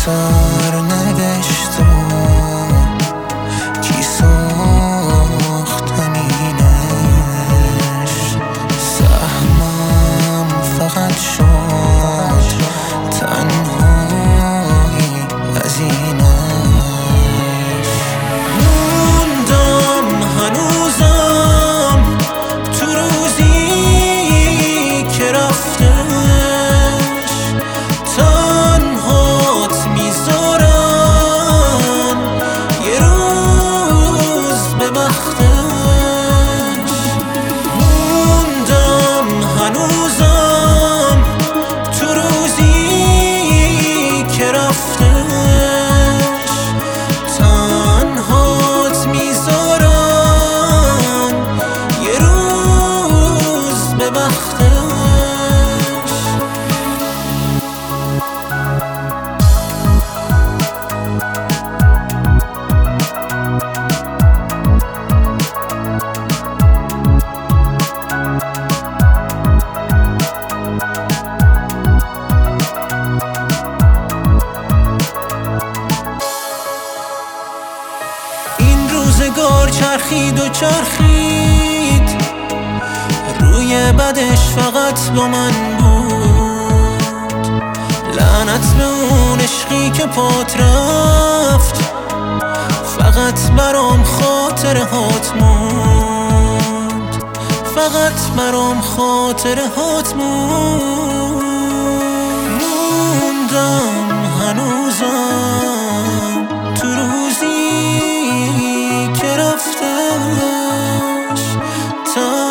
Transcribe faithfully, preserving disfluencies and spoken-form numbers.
سرنوشت و کی ساختنینش. سهمم فقط شد تنهایی از اینش. موندم هنوزم تو روزی که رفتش، تنهات میذارن یه روز به بختش. موندم هنوزم تو روزی که رفتش، تنهات میذارن یه روز به بختش. روزگار چرخید و چرخید، روی بدش فقط با من بود. لعنت به اون عشقی که پات رفت، فقط برام خاطره هات موند، فقط برام خاطره هات موند. موندم هنوزم تو روزی که رفتش،